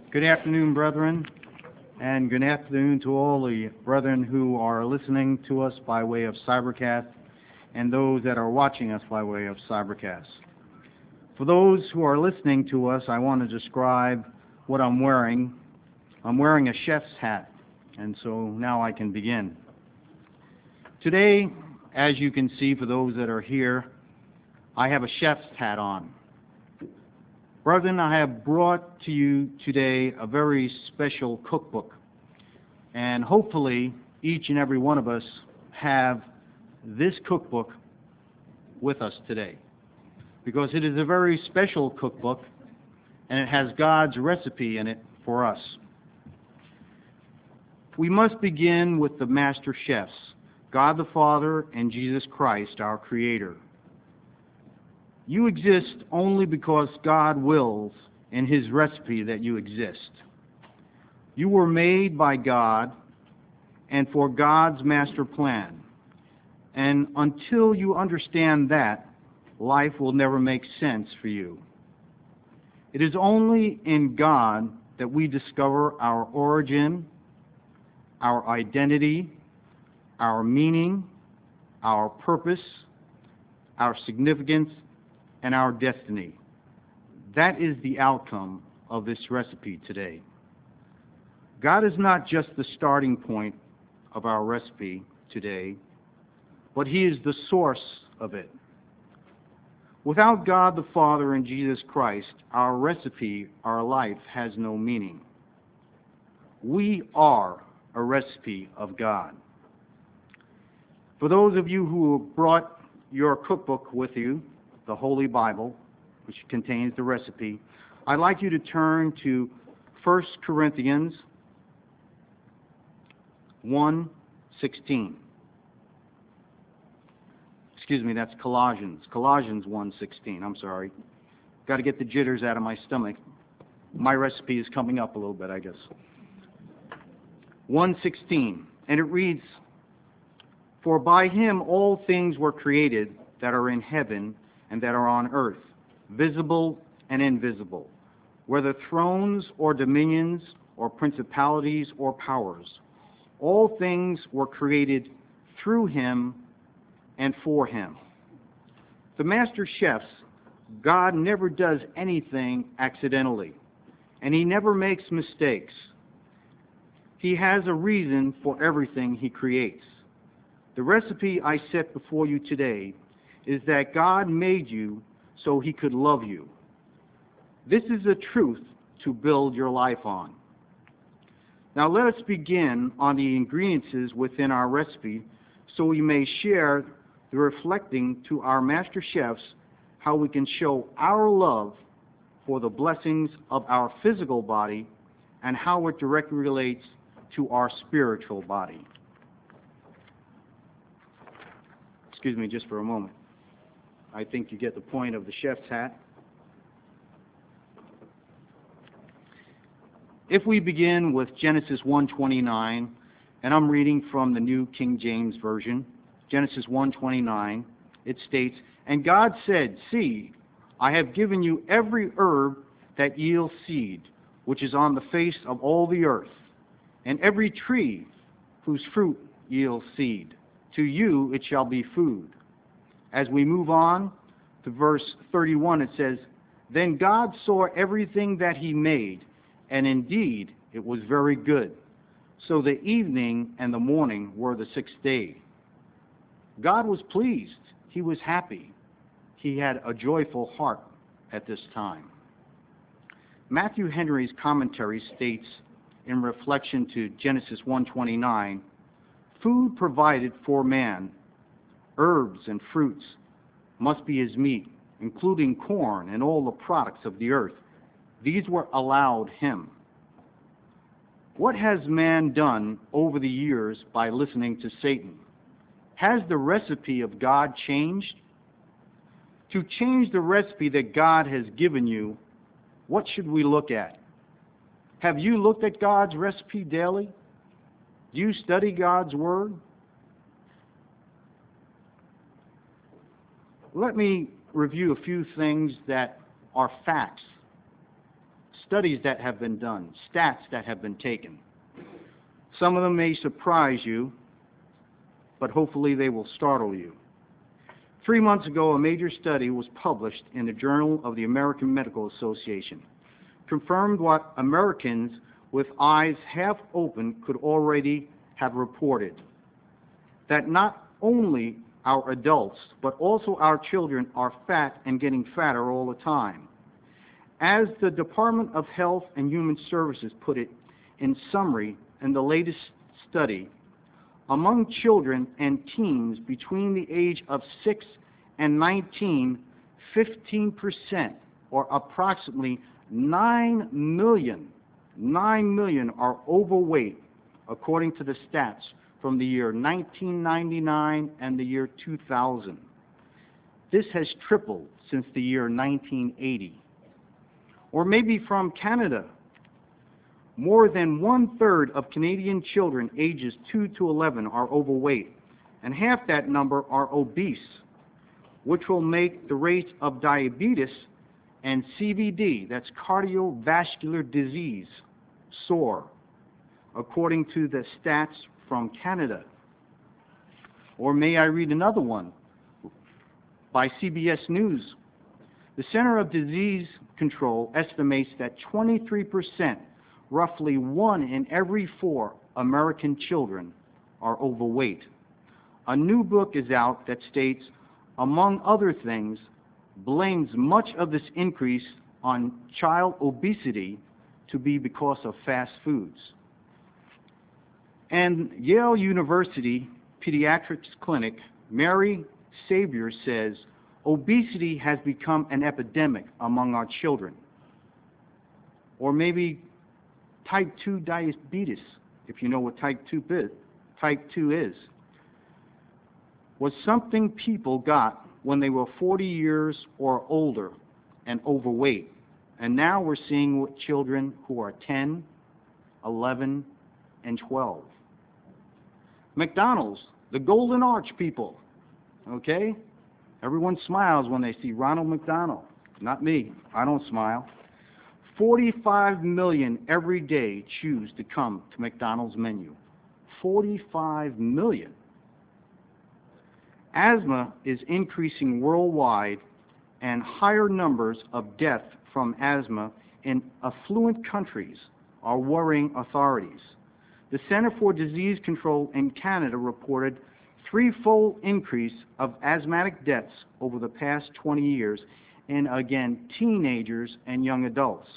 Good afternoon, brethren, and good afternoon to all the brethren who are listening to us by way of Cybercast and those that are watching us by way of Cybercast. For those who are listening to us, I want to describe what I'm wearing. I'm wearing a chef's hat, and so now I can begin. Today, as you can see, for those that are here, I have a chef's hat on. Brethren, I have brought to you today a very special cookbook, and hopefully each and every one of us have this cookbook with us today, because it is a very special cookbook and it has God's recipe in it for us. We must begin with the master chefs, God the Father and Jesus Christ, our Creator. You exist only because God wills in His recipe that you exist. You were made by God and for God's master plan. And until you understand that, life will never make sense for you. It is only in God that we discover our origin, our identity, our meaning, our purpose, our significance, and our destiny. That is the outcome of this recipe today. God is not just the starting point of our recipe today, but He is the source of it. Without God the Father and Jesus Christ, our recipe, our life, has no meaning. We are a recipe of God. For those of you who brought your cookbook with you, the Holy Bible, which contains the recipe, I'd like you to turn to 1 Corinthians 1:16. Excuse me, that's Colossians 1:16. I'm sorry. Got to get the jitters out of my stomach. My recipe is coming up a little bit, I guess. 1:16, and it reads, "For by Him all things were created that are in heaven and that are on earth, visible and invisible, whether thrones or dominions or principalities or powers. All things were created through Him and for Him." The master chefs, God never does anything accidentally, and He never makes mistakes. He has a reason for everything He creates. The recipe I set before you today is that God made you so He could love you. This is a truth to build your life on. Now let us begin on the ingredients within our recipe so we may share the reflecting to our master chefs how we can show our love for the blessings of our physical body and how it directly relates to our spiritual body. Excuse me just for a moment. I think you get the point of the chef's hat. If we begin with Genesis 1:29, and I'm reading from the New King James Version, Genesis 1:29, it states, "And God said, See, I have given you every herb that yields seed, which is on the face of all the earth, and every tree whose fruit yields seed. To you it shall be food." As we move on to verse 31, it says, "Then God saw everything that He made, and indeed it was very good. So the evening and the morning were the sixth day." God was pleased. He was happy. He had a joyful heart at this time. Matthew Henry's commentary states, in reflection to Genesis 1:29, "Food provided for man, herbs and fruits, must be his meat, including corn and all the products of the earth. These were allowed him." What has man done over the years by listening to Satan? Has the recipe of God changed? To change the recipe that God has given you, what should we look at? Have you looked at God's recipe daily? Do you study God's Word? Let me review a few things that are facts studies that have been done, stats that have been taken. Some of them may surprise you, but hopefully they will startle you. 3 months ago, a major study was published in the Journal of the American Medical Association, confirmed what Americans with eyes half open could already have reported, that not only our adults, but also our children are fat and getting fatter all the time. As the Department of Health and Human Services put it in summary in the latest study, among children and teens between the age of 6 and 19, 15%, or approximately 9 million are overweight, according to the stats from the year 1999 and the year 2000. This has tripled since the year 1980. Or maybe from Canada, more than 1/3 of Canadian children ages 2 to 11 are overweight, and half that number are obese, which will make the rate of diabetes and CVD, that's cardiovascular disease, soar, according to the stats from Canada. Or may I read another one by CBS News? The Center of Disease Control estimates that 23%, roughly 1 in every 4 American children, are overweight. A new book is out that states, among other things, blames much of this increase on child obesity to be because of fast foods. And Yale University Pediatrics Clinic, Mary Savior says, obesity has become an epidemic among our children. Or maybe type 2 diabetes, if you know what type 2 is. Type 2 was something people got when they were 40 years or older and overweight. And now we're seeing with children who are 10, 11, and 12. McDonald's, the Golden Arch people, okay? Everyone smiles when they see Ronald McDonald. Not me. I don't smile. 45 million every day choose to come to McDonald's menu. 45 million. Asthma is increasing worldwide, and higher numbers of death from asthma in affluent countries are worrying authorities. The Center for Disease Control in Canada reported threefold increase of asthmatic deaths over the past 20 years in, again, teenagers and young adults.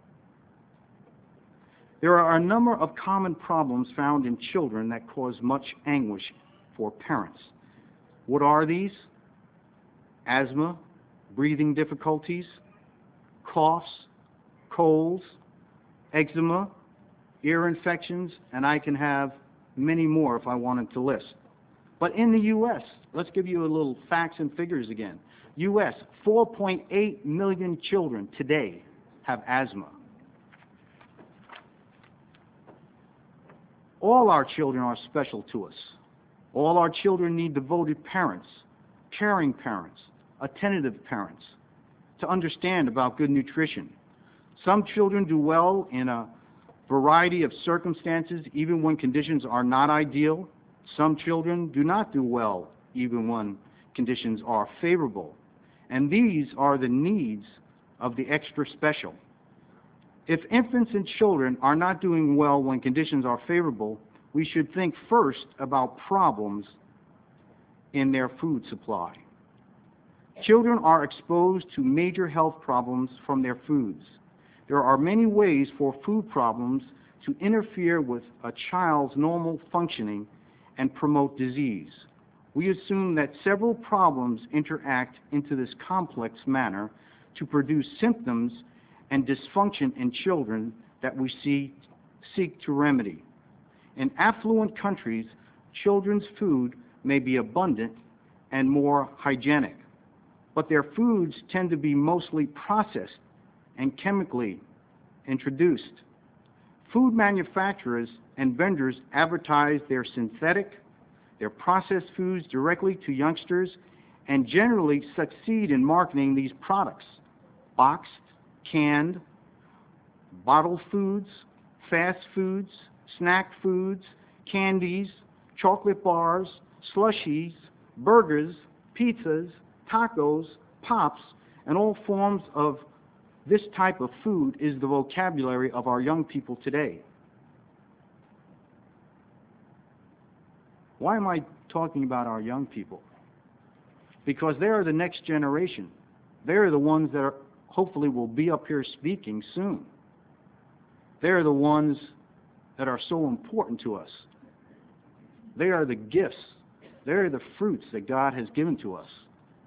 There are a number of common problems found in children that cause much anguish for parents. What are these? Asthma, breathing difficulties, coughs, colds, eczema, ear infections, and I can have many more if I wanted to list. But in the U.S., let's give you a little facts and figures again. U.S., 4.8 million children today have asthma. All our children are special to us. All our children need devoted parents, caring parents, attentive parents to understand about good nutrition. Some children do well in a variety of circumstances, even when conditions are not ideal. Some children do not do well, even when conditions are favorable. And these are the needs of the extra special. If infants and children are not doing well when conditions are favorable, we should think first about problems in their food supply. Children are exposed to major health problems from their foods. There are many ways for food problems to interfere with a child's normal functioning and promote disease. We assume that several problems interact into this complex manner to produce symptoms and dysfunction in children that we seek to remedy. In affluent countries, children's food may be abundant and more hygienic, but their foods tend to be mostly processed and chemically introduced. Food manufacturers and vendors advertise their synthetic, their processed foods directly to youngsters and generally succeed in marketing these products, boxed, canned, bottled foods, fast foods, snack foods, candies, chocolate bars, slushies, burgers, pizzas, tacos, pops, and all forms of this type of food is the vocabulary of our young people today. Why am I talking about our young people? Because they are the next generation. They are the ones that hopefully will be up here speaking soon. They are the ones that are so important to us. They are the gifts. They are the fruits that God has given to us.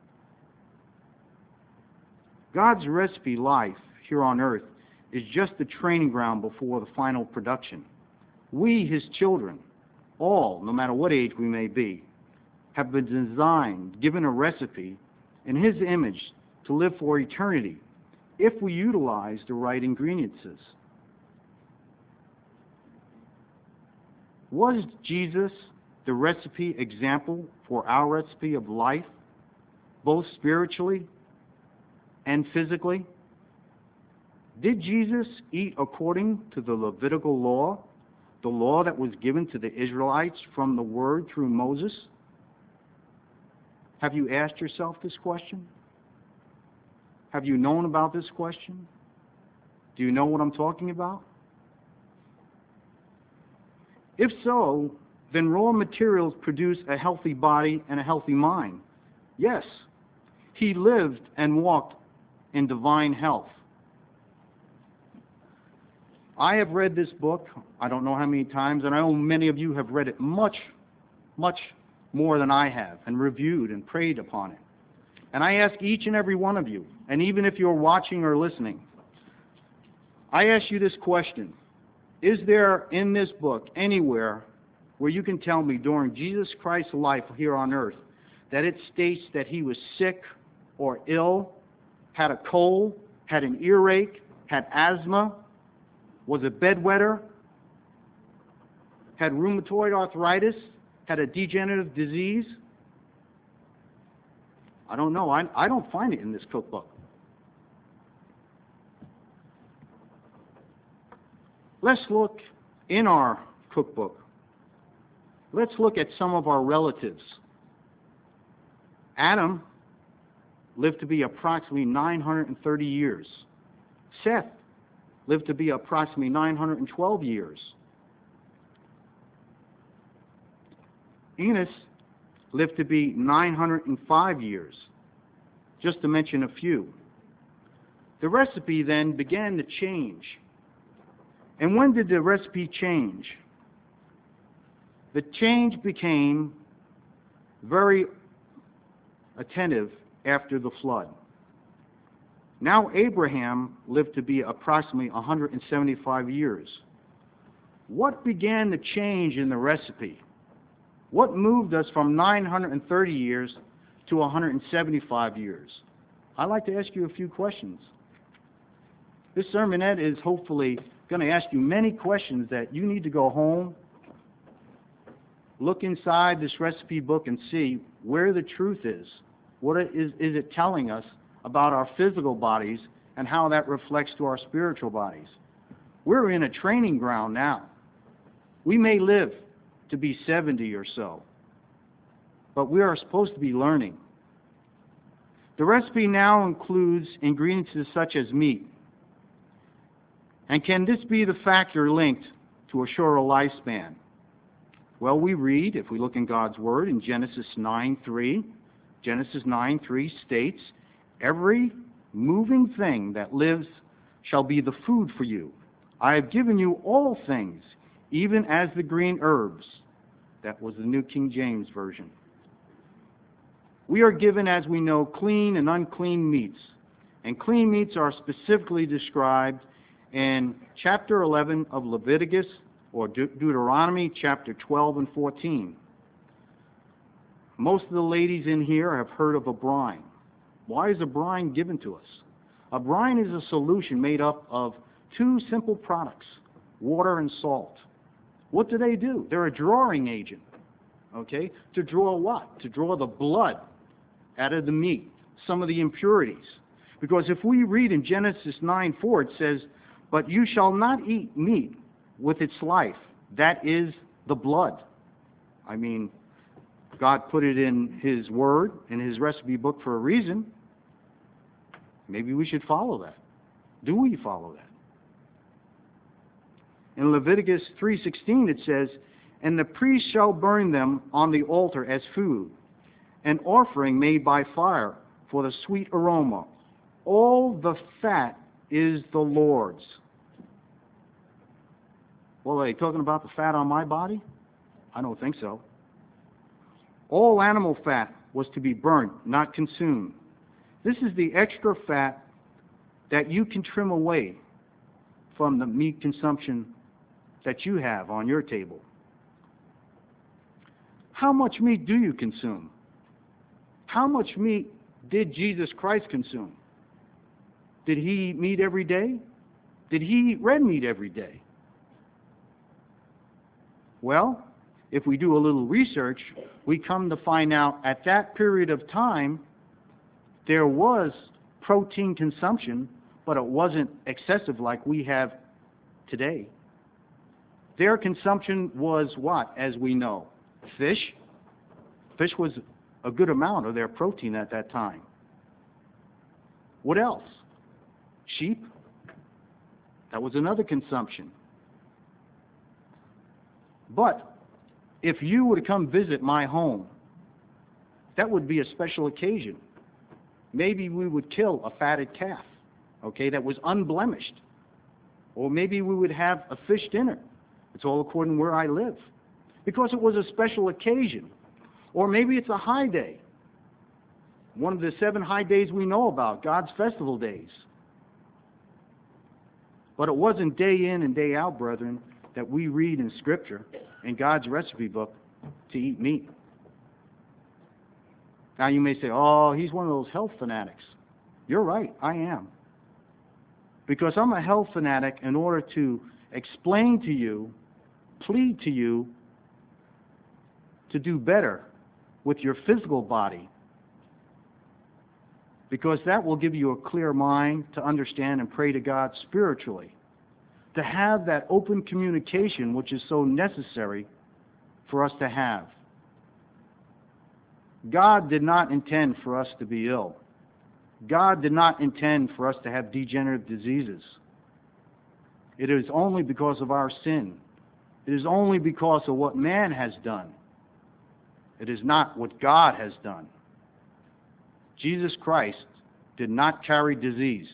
God's recipe life here on earth is just the training ground before the final production. We, His children, all, no matter what age we may be, have been designed, given a recipe in His image to live for eternity if we utilize the right ingredients. Was Jesus the recipe example for our recipe of life, both spiritually and physically? Did Jesus eat according to the Levitical law, the law that was given to the Israelites from the Word through Moses? Have you asked yourself this question? Have you known about this question? Do you know what I'm talking about? If so, then raw materials produce a healthy body and a healthy mind. Yes, He lived and walked in divine health. I have read this book, I don't know how many times, and I know many of you have read it much, much more than I have, and reviewed and prayed upon it. And I ask each and every one of you, and even if you're watching or listening, I ask you this question. Is there in this book anywhere where you can tell me during Jesus Christ's life here on earth that it states that He was sick or ill, had a cold, had an earache, had asthma, was a bedwetter, had rheumatoid arthritis, had a degenerative disease? I don't know. I don't find it in this cookbook. Let's look in our cookbook. Let's look at some of our relatives. Adam lived to be approximately 930 years. Seth lived to be approximately 912 years. Enos lived to be 905 years, just to mention a few. The recipe then began to change. And when did the recipe change? The change became very attentive after the flood. Now Abraham lived to be approximately 175 years. What began to change in the recipe? What moved us from 930 years to 175 years? I'd like to ask you a few questions. This sermonette is hopefully going to ask you many questions that you need to go home, look inside this recipe book and see where the truth is. What is it telling us about our physical bodies and how that reflects to our spiritual bodies? We're in a training ground now. We may live to be 70 or so, but we are supposed to be learning. The recipe now includes ingredients such as meat. And can this be the factor linked to a shorter lifespan? Well, we read, if we look in God's Word, in Genesis 9:3, Genesis 9:3 states, "Every moving thing that lives shall be the food for you. I have given you all things, even as the green herbs." That was the New King James Version. We are given, as we know, clean and unclean meats. And clean meats are specifically described in chapter 11 of Leviticus, or Deuteronomy chapter 12 and 14. Most of the ladies in here have heard of a brine. Why is a brine given to us? A brine is a solution made up of two simple products, water and salt. What do? They're a drawing agent, okay? To draw what? To draw the blood out of the meat, some of the impurities. Because if we read in Genesis 9:4, it says, But you shall not eat meat with its life. That is the blood. I mean, God put it in His Word, in His recipe book for a reason. Maybe we should follow that. Do we follow that? In Leviticus 3:16 it says, "And the priest shall burn them on the altar as food, an offering made by fire for the sweet aroma. All the fat is the Lord's." Well, are they talking about the fat on my body? I don't think so. All animal fat was to be burnt, not consumed. This is the extra fat that you can trim away from the meat consumption that you have on your table. How much meat do you consume? How much meat did Jesus Christ consume? Did He eat meat every day? Did He eat red meat every day? Well, if we do a little research, we come to find out at that period of time there was protein consumption, but it wasn't excessive like we have today. Their consumption was what, as we know? Fish. Fish was a good amount of their protein at that time. What else? Sheep. That was another consumption. But if you were to come visit my home, that would be a special occasion. Maybe we would kill a fatted calf, okay, that was unblemished. Or maybe we would have a fish dinner. It's all according to where I live. Because it was a special occasion. Or maybe it's a high day. One of the 7 high days we know about, God's festival days. But it wasn't day in and day out, brethren, that we read in Scripture, in God's recipe book, to eat meat. Now you may say, oh, he's one of those health fanatics. You're right, I am. Because I'm a health fanatic in order to explain to you, plead to you, to do better with your physical body. Because that will give you a clear mind to understand and pray to God spiritually. To have that open communication which is so necessary for us to have. God did not intend for us to be ill. God did not intend for us to have degenerative diseases. It is only because of our sin. It is only because of what man has done. It is not what God has done. Jesus Christ did not carry disease.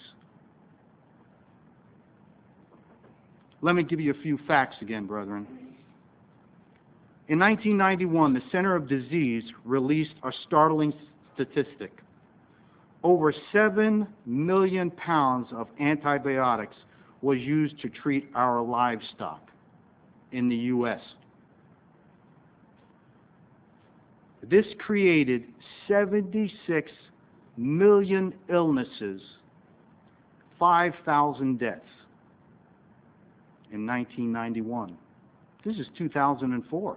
Let me give you a few facts again, brethren. In 1991, the Center of Disease released a startling statistic. Over 7 million pounds of antibiotics was used to treat our livestock in the U.S. This created 76 million illnesses, 5,000 deaths in 1991. This is 2004.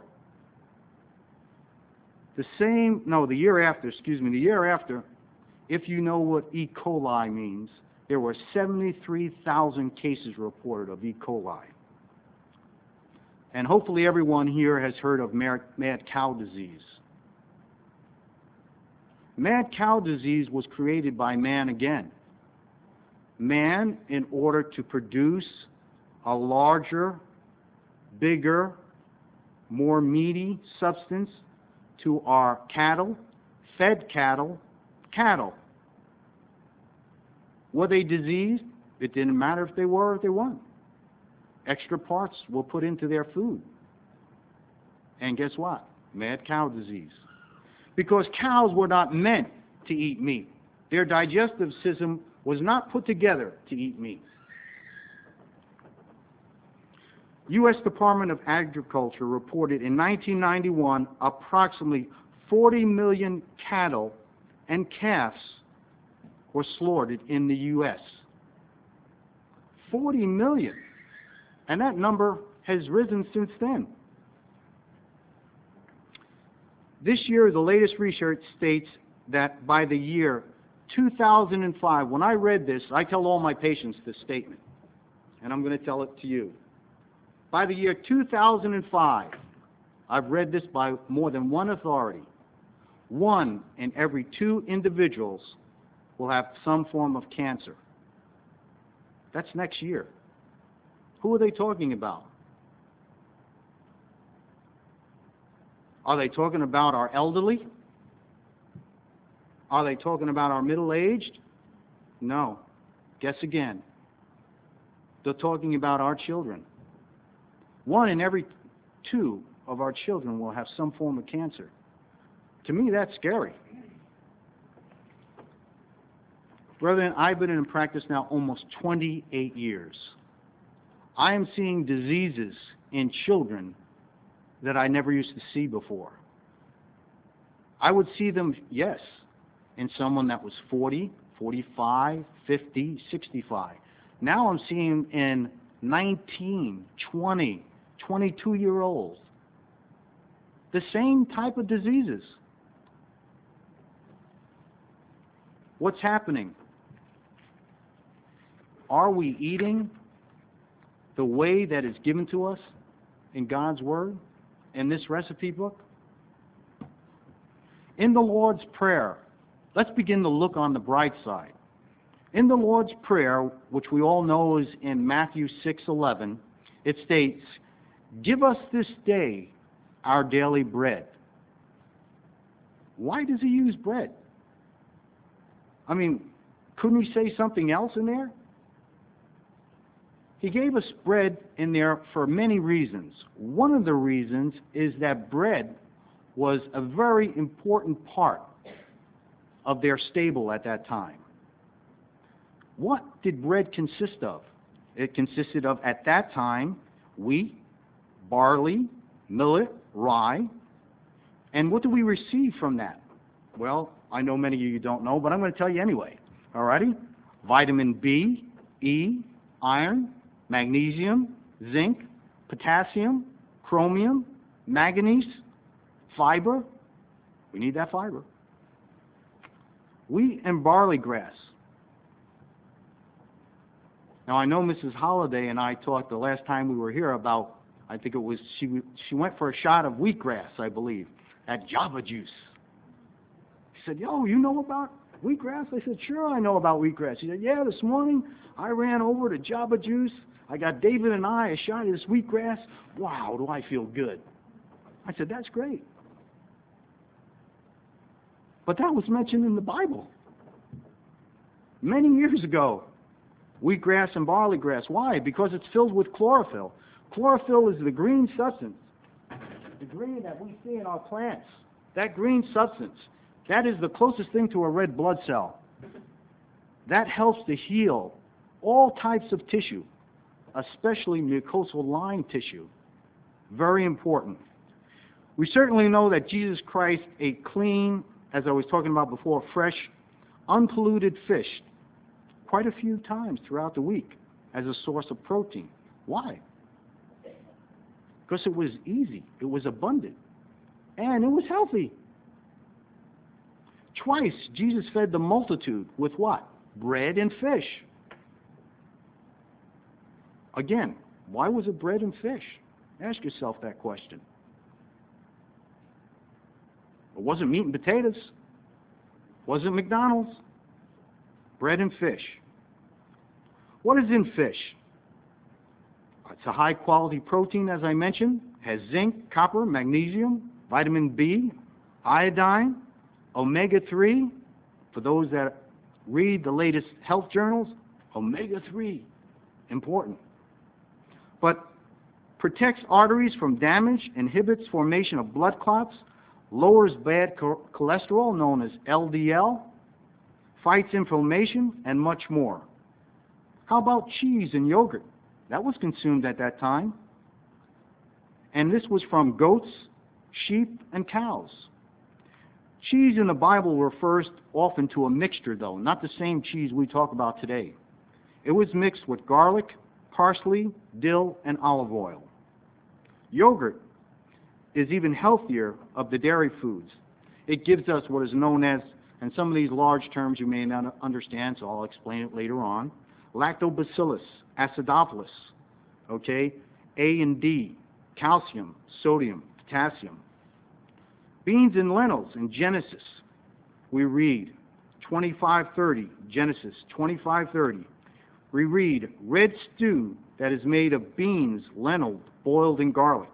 The year after, if you know what E. coli means, there were 73,000 cases reported of E. coli. And hopefully everyone here has heard of mad cow disease. Mad cow disease was created by man again. Man, in order to produce a larger, bigger, more meaty substance to our cattle, fed cattle. Were they diseased? It didn't matter if they were or if they weren't. Extra parts were put into their food. And guess what? Mad cow disease. Because cows were not meant to eat meat. Their digestive system was not put together to eat meat. U.S. Department of Agriculture reported in 1991 approximately 40 million cattle and calves were slaughtered in the U.S. 40 million. And that number has risen since then. This year, the latest research states that by the year 2005, when I read this, I tell all my patients this statement. and I'm going to tell it to you. By the year 2005, I've read this by more than one authority, 1 in every 2 individuals will have some form of cancer. That's next year. Who are they talking about? Are they talking about our elderly? Are they talking about our middle-aged? No. Guess again. They're talking about our children. 1 in every 2 of our children will have some form of cancer. To me, that's scary. Brethren, I've been in practice now almost 28 years. I am seeing diseases in children that I never used to see before. I would see them, yes, in someone that was 40, 45, 50, 65. Now I'm seeing them in 19, 20, 22-year-olds. The same type of diseases. What's happening? Are we eating the way that is given to us in God's Word, in this recipe book? In the Lord's Prayer, let's begin to look on the bright side. In the Lord's Prayer, which we all know is in Matthew 6:11, it states, "Give us this day our daily bread." Why does he use bread? I mean, couldn't he say something else in there? He gave us bread in there for many reasons. One of the reasons is that bread was a very important part of their stable at that time. What did bread consist of? It consisted of, at that time, wheat, barley, millet, rye. And what do we receive from that? Well, I know many of you don't know, but I'm going to tell you anyway. All righty? Vitamin B, E, iron, magnesium, zinc, potassium, chromium, manganese, fiber. We need that fiber. Wheat and barley grass. Now, I know Mrs. Holliday and I talked the last time we were here about, I think it was, she went for a shot of wheatgrass, I believe, at Java Juice. She said, "Yo, you know about wheatgrass?" I said, "Sure, I know about wheatgrass." She said, "Yeah, this morning I ran over to Java Juice. I got David and I a shot of this wheatgrass. Wow, do I feel good." I said, "That's great." But that was mentioned in the Bible many years ago. Wheatgrass and barley grass. Why? Because it's filled with chlorophyll. Chlorophyll is the green substance, the green that we see in our plants. That green substance, that is the closest thing to a red blood cell. That helps to heal all types of tissue, especially mucosal line tissue. Very important. We certainly know that Jesus Christ ate clean, as I was talking about before, fresh, unpolluted fish quite a few times throughout the week as a source of protein. Why? Because it was easy, it was abundant, and it was healthy. Twice, Jesus fed the multitude with what? Bread and fish. Again, why was it bread and fish? Ask yourself that question. It wasn't meat and potatoes. It wasn't McDonald's. Bread and fish. What is in fish? It's a high-quality protein, as I mentioned. Has zinc, copper, magnesium, vitamin B, iodine, omega-3. For those that read the latest health journals, omega-3, important. But protects arteries from damage, inhibits formation of blood clots, lowers bad cholesterol, known as LDL, fights inflammation, and much more. How about cheese and yogurt? That was consumed at that time. And this was from goats, sheep, and cows. Cheese in the Bible refers often to a mixture, though, not the same cheese we talk about today. It was mixed with garlic, parsley, dill, and olive oil. Yogurt is even healthier of the dairy foods. It gives us what is known as, and some of these large terms you may not understand, so I'll explain it later on, Lactobacillus acidophilus, okay, A and D, calcium, sodium, potassium. Beans and lentils in Genesis, we read 25:30, Genesis 25:30. We read red stew that is made of beans, lentils, boiled in garlic.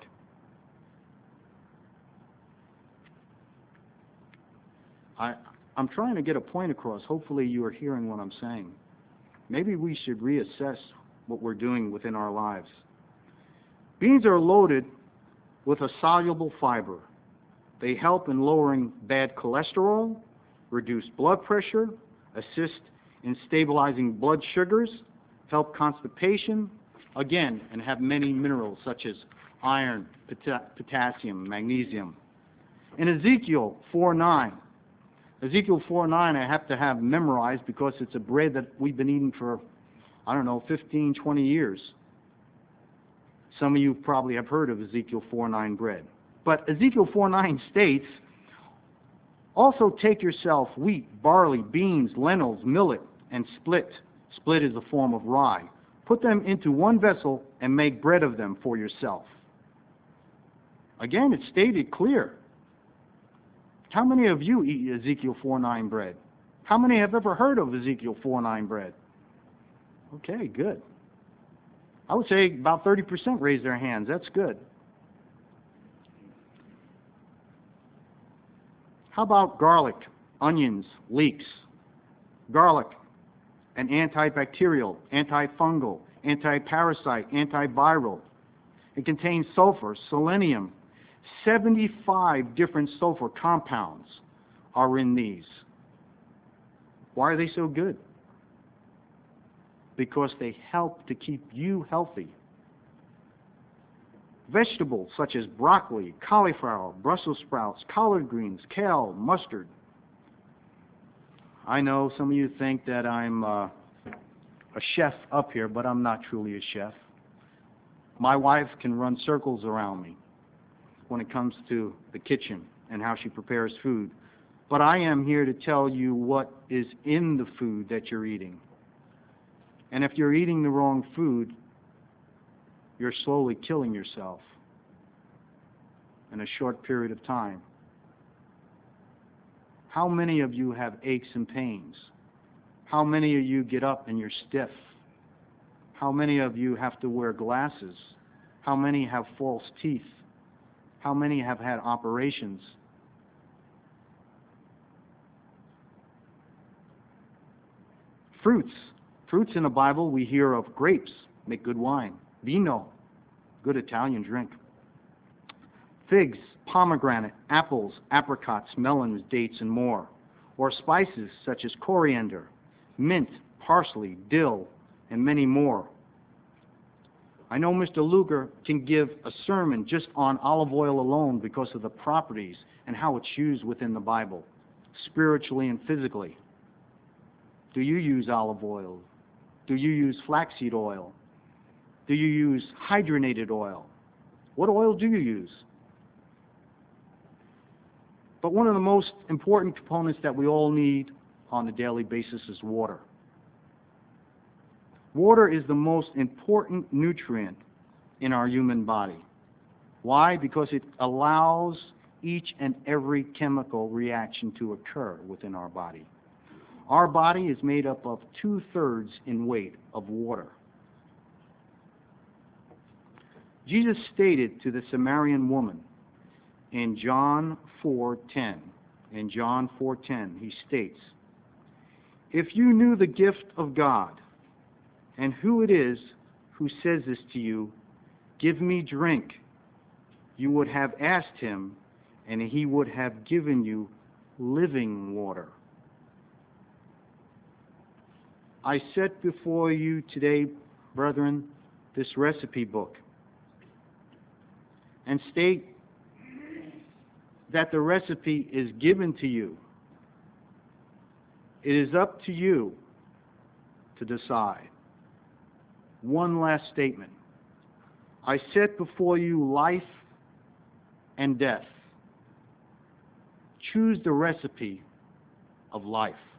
I'm trying to get a point across. Hopefully you are hearing what I'm saying. Maybe we should reassess what we're doing within our lives. Beans are loaded with a soluble fiber. They help in lowering bad cholesterol, reduce blood pressure, assist in stabilizing blood sugars, help constipation, again, and have many minerals such as iron, potassium, magnesium. In Ezekiel 4:9, Ezekiel 4:9 I have to have memorized because it's a bread that we've been eating for, 15, 20 years. Some of you probably have heard of Ezekiel 4:9 bread. But Ezekiel 4:9 states, also take yourself wheat, barley, beans, lentils, millet, and split. Split is a form of rye. Put them into one vessel and make bread of them for yourself. Again, it's stated clear. How many of you eat Ezekiel 4:9 bread? How many have ever heard of Ezekiel 4:9 bread? Okay, good. I would say about 30% raise their hands. That's good. How about garlic, onions, leeks? Garlic, an antibacterial, antifungal, antiparasite, antiviral. It contains sulfur, selenium. 75 different sulfur compounds are in these. Why are they so good? Because they help to keep you healthy. Vegetables such as broccoli, cauliflower, Brussels sprouts, collard greens, kale, mustard. I know some of you think that I'm a chef up here, but I'm not truly a chef. My wife can run circles around me when it comes to the kitchen and how she prepares food. But I am here to tell you what is in the food that you're eating. And if you're eating the wrong food, you're slowly killing yourself in a short period of time. How many of you have aches and pains? How many of you get up and you're stiff? How many of you have to wear glasses? How many have false teeth? How many have had operations? Fruits. Fruits in the Bible, we hear of grapes, make good wine. Vino, good Italian drink. Figs, pomegranate, apples, apricots, melons, dates, and more. Or spices such as coriander, mint, parsley, dill, and many more. I know Mr. Luger can give a sermon just on olive oil alone because of the properties and how it's used within the Bible, spiritually and physically. Do you use olive oil? Do you use flaxseed oil? Do you use hydrogenated oil? What oil do you use? But one of the most important components that we all need on a daily basis is water. Water is the most important nutrient in our human body. Why? Because it allows each and every chemical reaction to occur within our body. Our body is made up of 2/3 in weight of water. Jesus stated to the Samaritan woman in John 4:10, in John 4:10, he states, "If you knew the gift of God and who it is who says this to you, 'Give me drink,' you would have asked him, and he would have given you living water." I set before you today, brethren, this recipe book, and state that the recipe is given to you. It is up to you to decide. One last statement. I set before you life and death. Choose the recipe of life.